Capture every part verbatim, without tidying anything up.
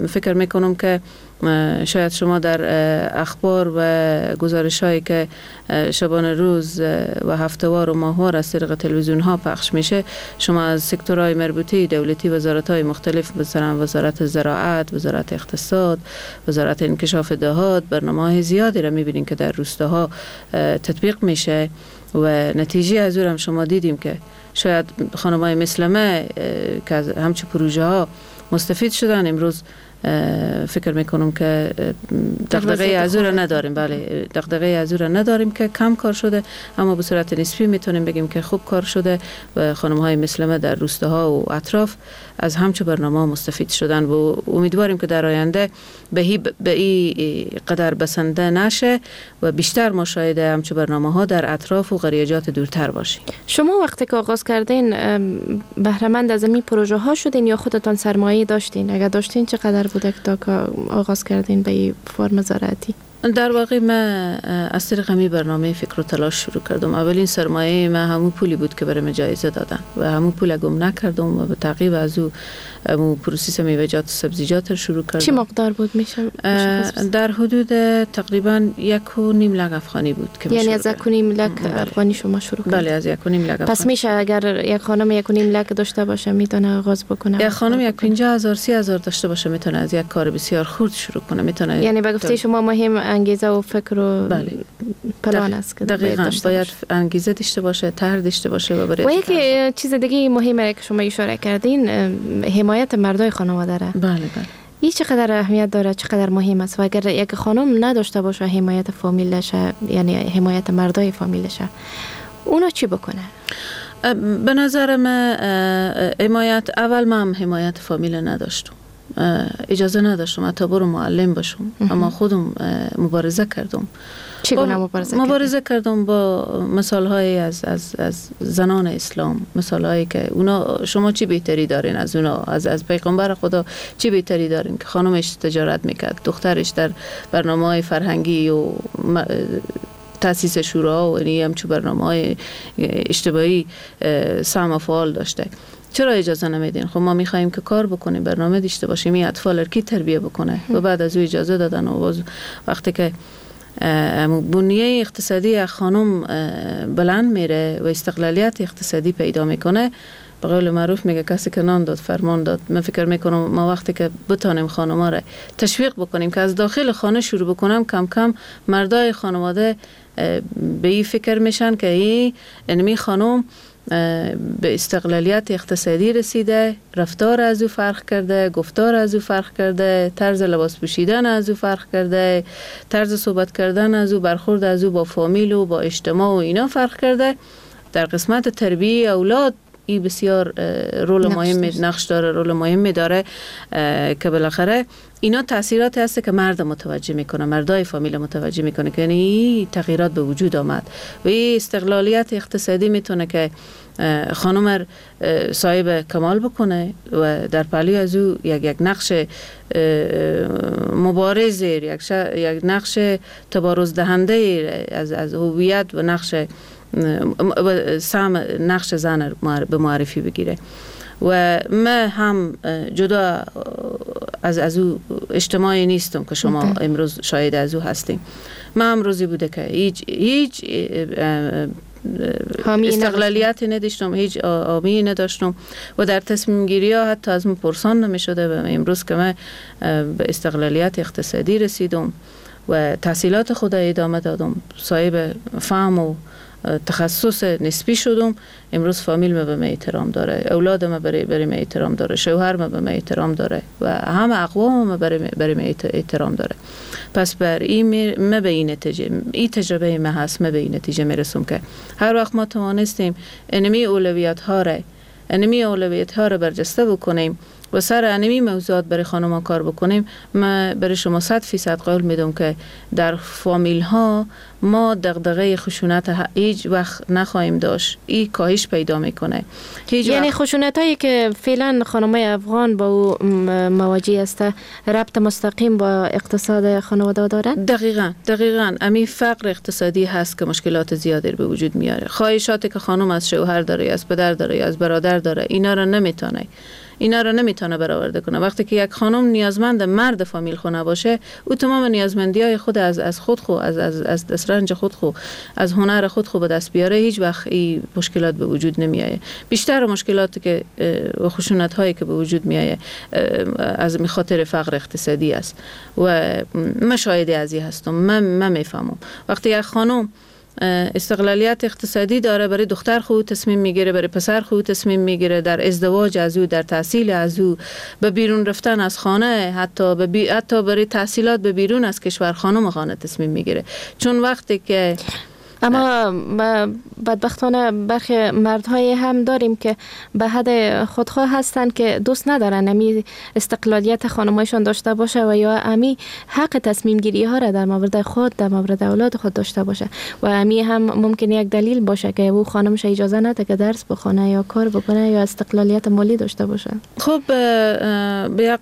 فکر میکنم که شاید شما در اخبار و گزارش هایی که شبانه روز و هفته‌وار و ماهوار از طریق تلویزیون ها پخش میشه، شما از سکتورهای مربوطه دولتی، وزارت های مختلف، مثلا وزارت زراعت، وزارت اقتصاد، وزارت انکشاف دهات، برنامه‌های زیادی را میبینین که در روستاها تطبیق میشه و نتیجه از اون هم شما دیدیم که شاید خانم‌های مثل ما که از همچون پروژه ها مستفید شدن. امروز فکر میکنم که دغدغه از او را نداریم. بله، دغدغه از او را نداریم که کم کار شده، اما به صورت نسبی میتونیم بگیم که خوب کار شده و خانم‌های مثل ما در روستاها و اطراف از همچون برنامه مستفید شدن و امیدواریم که در آینده به به این قدر بسنده نشه و بیشتر مشاهده همچون برنامه ها در اطراف و قریجات دورتر باشیم. شما وقتی که آغاز کردین بهره مند از این پروژه ها شدین یا خودتان سرمایه داشتین؟ اگر داشتین چقدر بوده تا که آغاز کردین به این فرم زراعتی؟ در واقع من از طریق همی برنامه فکر و تلاش شروع کردم. اولین سرمایه من همون پولی بود که برام جایزه دادن و همون پول گم نکردم و به تعقیب از او همون پروسس میوه‌جات و سبزیجات رو شروع کردم. چی مقدار بود میشه؟ در حدود تقریبا یک و نیم لک افغانی بود که یعنی از یک و نیم لک افغانی شما شروع کردید؟ بله، از یک و نیم لک افغانی. پس میشه اگر یک خانم یک و نیم لک داشته باشه میتونه آغاز بکنه؟ یک خانم یک پنجاه هزار سی هزار داشته باشه میتونه از یک کار بسیار خرد شروع کنه. میتونه، یعنی به گفته شما مهم انگیزه و فکر و بله. پلان است که دقیقاً باید انگیزه داشته باشه، طرح داشته باشه و برای و یک چیز دیگه مهمه که شما اشاره کردین، حمایت مردای خانواده داره. بله بله. این چقدر اهمیت داره، چقدر مهم است و اگر یک خانم نداشته باشه حمایت فامیلش، یعنی حمایت مردای فامیلش، اونا چی بکنه؟ به نظر من حمایت، اول من حمایت فامیل نداشتم، اجازه نداشتم حتی برو معلم باشم، اما خودم مبارزه کردم. چگونه مبارزه مبارزه کردم با مثال های از, از, از زنان اسلام، مثال هایی که اونا شما چی بهتری دارین از اونا، از, از پیغمبر خدا چی بهتری دارین که خانمش تجارت میکرد، دخترش در برنامه های فرهنگی و تاسیس شورا و اینی همچون برنامه های اجتماعی سهم و فعال داشته. چرا اجازه نمیدین؟ خب ما میخوایم که کار بکنیم، برنامه داشته باشیم، این اطفال کی تربیه بکنه و بعد از او اجازه دادن و وقتی که بنیه اقتصادی خانم بلند میره و استقلالیت اقتصادی پیدا میکنه، به قول معروف میگه کسی که نان داد فرمان داد. من فکر میکنم ما وقتی که بتانیم خانم‌ها را تشویق بکنیم که از داخل خانه شروع بکنم، کم کم مردای خانواده به این فکر میشن که این انمی خانم به استقلالیت اقتصادی رسیده، رفتار از او فرق کرده، گفتار از او فرق کرده، طرز لباس پوشیدن از او فرق کرده، طرز صحبت کردن از او، برخورد از او با فامیل و با اجتماع و اینا فرق کرده. در قسمت تربیه اولاد این بسیار رول مهم نقش داره، رول مهمی داره که بالاخره اینا تاثیراتی هست که مرد متوجه میکنه، مردای فامیل متوجه میکنه که یعنی تغییرات به وجود آمد و این استقلالیت اقتصادی میتونه که خانم صاحب کمال بکنه و در پهلوی از او یک یک نقش مبارز، یک یک نقش تبارز دهنده از از هویت و نقش سهم نقش زن به معرفی بگیره. و من هم جدا از از او اجتماعی نیستم که شما امروز شاهد از او هستیم. من هم روزی بوده که هیچ هیچ استقلالیتی نداشتم، هیچ آمی نداشتم و در تصمیم گیری ها حتی از من پرسان نمی شده. و امروز که من به استقلالیت اقتصادی رسیدم و تحصیلات خود ادامه دادم، صاحب فهم و تخصص نسبی شدم، امروز فامیل ما به من احترام داره، اولاد ما برای برای من احترام داره، شوهر ما به من احترام داره و همه اقوام ما برای برای من احترام داره. پس بر این ما به این نتیجه، این تجربه ما هست، ما به این نتیجه میرسم که هر وقت ما توانستیم انمی اولویت ها را انمی اولویت ها را برجسته بکنیم و سر انمی موضوعات برای خانم ها کار بکنیم، ما برای شما صد فیصد قول میدم که در فامیل ها ما دغدغه خشونت هیچ وقت نخواهیم داشت. این کاهش پیدا میکنه. یعنی خشونت هایی که فعلا خانمای افغان با او مواجه است ربط مستقیم با اقتصاد خانواده داره؟ دقیقاً دقیقاً امی فقر اقتصادی هست که مشکلات زیادی به وجود میاره. خواهشاتی که خانم از شوهر داره، از پدر داره، از برادر داره، اینا را نمیتونه اینا رو نمیتونه برآورده کنه. وقتی که یک خانم نیازمند مرد فامیل خو نباشه، او تمام نیازمندی‌های خود از از خود خو از از از دسترنج خود خو از هنر خود خو به دست بیاره، هیچ وقت این مشکلات به وجود نمیایه. بیشتر مشکلاتی که و خشونت هایی که به وجود میایه از خاطر فقر اقتصادی است و مشاهده ازی هستم. من من میفهمم وقتی یک خانم استقلالیت اقتصادی داره، برای دختر خود تصمیم میگیره، برای پسر خود تصمیم میگیره، در ازدواج از او، در تحصیل از او، به بیرون رفتن از خانه، حتی به بی... حتی برای تحصیلات به بیرون از کشور خانم خانه تصمیم میگیره. چون وقتی که اما بدبختانه برخی مردهای هم داریم که به حد خودخواه هستند که دوست ندارن امی استقلالیت خانمایشان داشته باشه و یا امی حق تصمیم گیری ها را در مورد خود، در مورد اولاد خود داشته باشه و امی هم ممکن یک دلیل باشه که او خانمش اجازه نده که درس بخونه یا کار بکنه یا استقلالیت مالی داشته باشه. خب به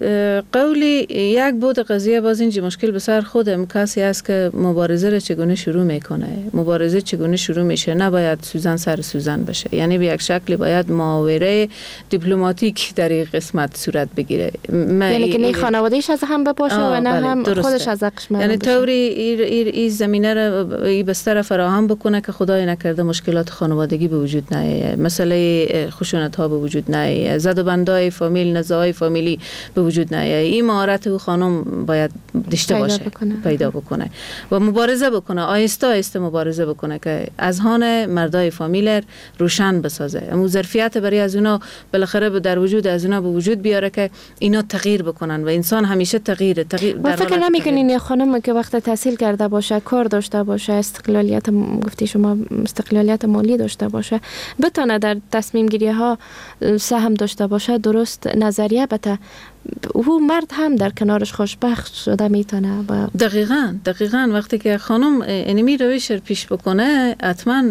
قولی یک بود قضیه باز اینجا مشکل به سر خودم کسی است که مبارزه را چگونه شروع میکنه. مبارزه چگونه شروع میشه؟ نباید سوزن سر سوزن بشه، یعنی به یک شکلی باید محاوره دیپلماتیک در این قسمت صورت بگیره. یعنی که نه خانواده‌اش از هم بپاشه و نه هم خودش از حقش محروم یعنی بشه. طوری این زمینه را این بستر فراهم بکنه که خدای نکرده مشکلات خانوادگی به وجود نیاید، مسئله خشونت ها به وجود نیاید، زد و بندای فامیل، نزاعهای فامیلی به وجود نیاید. این مهارت و خانم باید داشته باشه، بکنه. پیدا بکنه و مبارزه بکنه، آهسته آهسته مبارزه بکنه که اذهان مردای فامیل روشن بسازه. اما ظرفیت برای از اونا بالاخره در وجود از اونا به وجود بیاره که اینا تغییر بکنن و انسان همیشه تغییر تغییر در فکر نمی‌کنین یه خانم که وقت تحصیل کرده باشه، کار داشته باشه، استقلالیت گفتی شما استقلالیت مالی داشته باشه، بتونه در تصمیم گیری ها سهم داشته باشه، درست نظریه بته، او مرد هم در کنارش خوشبخت شده میتونه. با دقیقاً دقیقاً وقتی که خانم اینمی روش پیش بکنه، حتما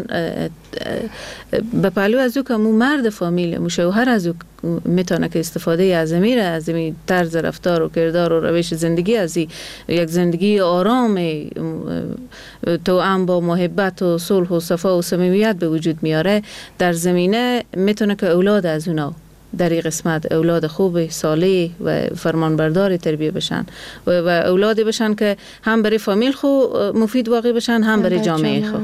به پهلو از او که مو مرد فامیل، مو شوهر از او میتونه که استفاده از امیر از این طرز رفتار و کردار و روش زندگی، از یک زندگی آرام توأم با محبت و صلح و صفا و صمیمیت به وجود میاره، در زمینه میتونه که اولاد از اونا در این قسمت اولاد خوب، صالح و فرمانبردار تربیه بشن و, و اولادی بشن که هم برای فامیل خو مفید واقع بشن، هم برای جامعه خو.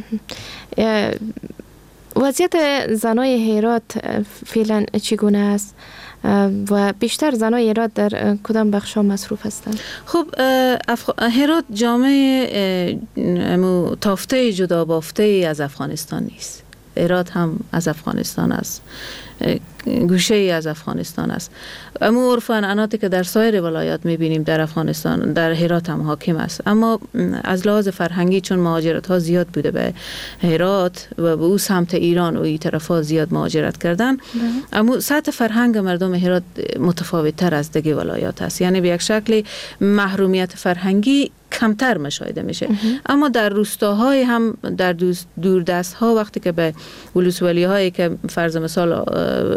وضعیت زنای هرات فعلا چگونه است و بیشتر زنای هرات در کدام بخش‌ها مصروف هستند؟ خب افغ... هرات جامعه تافته جدا بافته از افغانستان نیست. هرات هم از افغانستان است، گوشه ای از افغانستان است. اما عرف و عنعناتی که در سایر ولایات میبینیم در افغانستان در هرات هم حاکم است. اما از لحاظ فرهنگی چون مهاجرت ها زیاد بوده به هرات و به او سمت ایران و این طرف ها زیاد مهاجرت کردن، اما سطح فرهنگ مردم هرات متفاوت تر از دیگه ولایات است. یعنی به یک شکلی محرومیت فرهنگی کمتر مشاهده میشه. اما در روستاهای هم در دوردست ها وقتی که به ولسوالی هایی که فرض مثال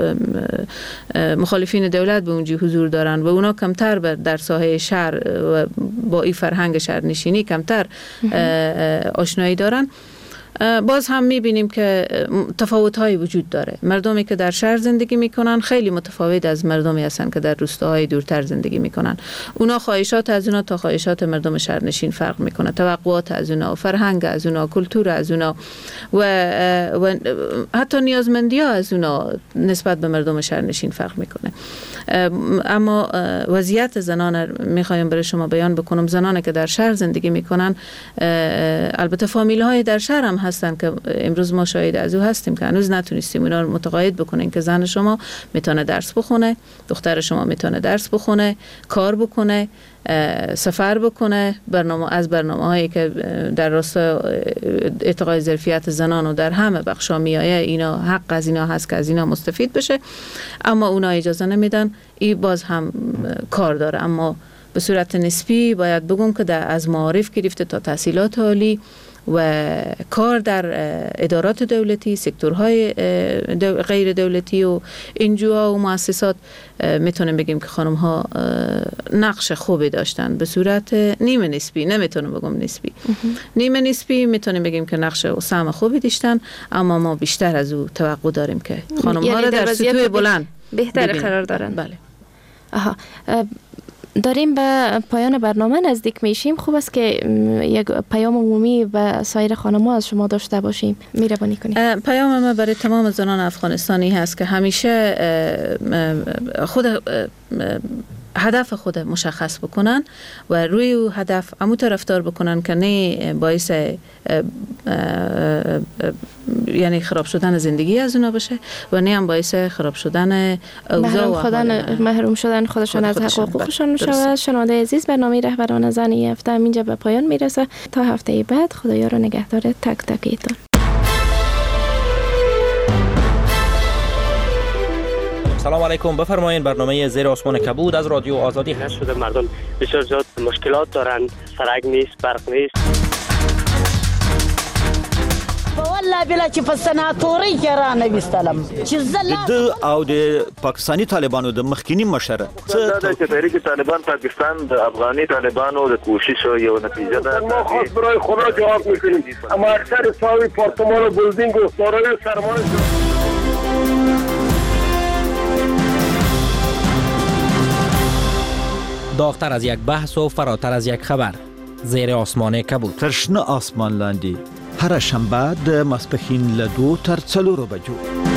مخالفین دولت به اونجا حضور دارن و اونا کمتر در ساحه شهر و با این فرهنگ شهرنشینی کمتر آشنایی دارن، باز هم میبینیم که تفاوت‌های وجود داره. مردمی که در شهر زندگی میکنن خیلی متفاوت از مردمی هستن که در روستاهای دورتر زندگی میکنن. اونا خواهشات از اونا تا خواهشات مردم شهرنشین فرق میکنه، توقعات از اونا، فرهنگ از اونا، کلتور از اونا و, و حتی نیازمندی ها از اونا نسبت به مردم شهرنشین فرق میکنه. اما وضعیت زنان میخوایم برای شما بیان بکنم. زنانی که در شهر زندگی میکنن، البته فامیل های در شهر هم هستن که امروز ما شاهد از او هستیم که هنوز نتونستیم اونا رو متقاعد بکنیم که زن شما میتونه درس بخونه، دختر شما میتونه درس بخونه، کار بکنه، سفر بکنه. برنامه از برنامه هایی که در راستا ارتقای ظرفیت زنان و در همه بخشا میایه، اینا حق از اینا هست که از اینا مستفید بشه، اما اونا اجازه نمیدن. این باز هم کار داره. اما به صورت نسبی باید بگم که در از معارف گرفته تا تحصیلات عالی و کار در ادارات دولتی، سکتورهای دو غیر دولتی و انجوها و مؤسسات میتونیم بگیم که خانم ها نقش خوبی داشتن به صورت نیمه نسبی، نمیتونم بگم نسبی، نیمه نسبی میتونیم بگیم که نقش و سهم خوبی داشتن، اما ما بیشتر از او توقع داریم که خانم ها را در سطوح بلند بهتر قرار دارن. بله. آها. داریم به پایان برنامه نزدیک میشیم. خوب است که یک پیام عمومی به سایر خانم‌ها از شما داشته باشیم. مهربانی کنید. پیام ما برای تمام زنان افغانستانی هست که همیشه خود هدف خود مشخص بکنن و روی او هدف همون رفتار بکنن که نه باعث یعنی خراب شدن زندگی از اونا بشه و نه هم باعث خراب شدن اوضاع و شدن محروم شدن خودشان از حقوقشان شود. شنونده عزیز، برنامه رهبران زن این هفته اینجا به پایان میرسه. تا هفته بعد خدایا رو نگهدار تک تکیتون. سلام علیکم. بفرمایید. برنامه زیر آسمان کبود از رادیو آزادی هست. شده مردم بسیار زیاد مشکلات دارن، سرک نیست، برق نیست. والله بلا چې په سناتوري کې را نویستلم چې زله د او د پاکستانی طالبانو د مخکینی مشر څه د تحریک طالبان پاکستان د افغاني طالبانو د کوشش یو نتیجه ده. ما خاص برای خدا جواب میکنیم. اما اکثر ساوی پارتمان و بلدینگ و دارای سرمایه داغتر از یک بحث و فراتر از یک خبر. زیر آسمان کبود. ترشنه آسمان لاندی هر شنبه د ماسپښین له دو تر څلورو بجو